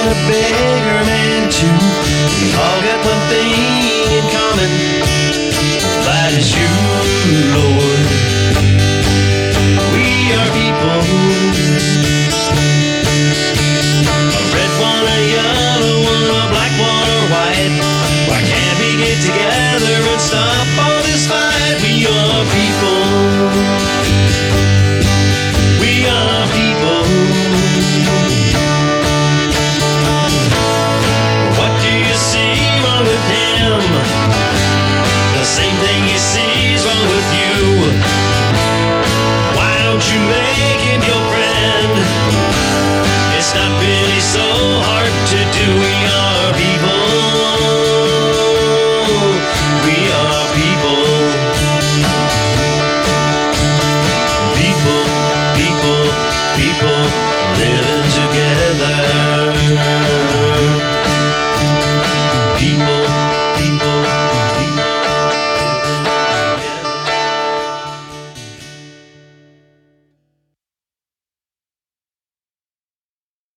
and a beggar man too. We all got one thing in common, that is you, Lord. We are people, a red one, a yellow one, a black one, or white. Why can't we get together and stop all this fight? We are people. We are people. What do you see wrong with him? The same thing you see is wrong with you. Why don't you make him your friend? It's not been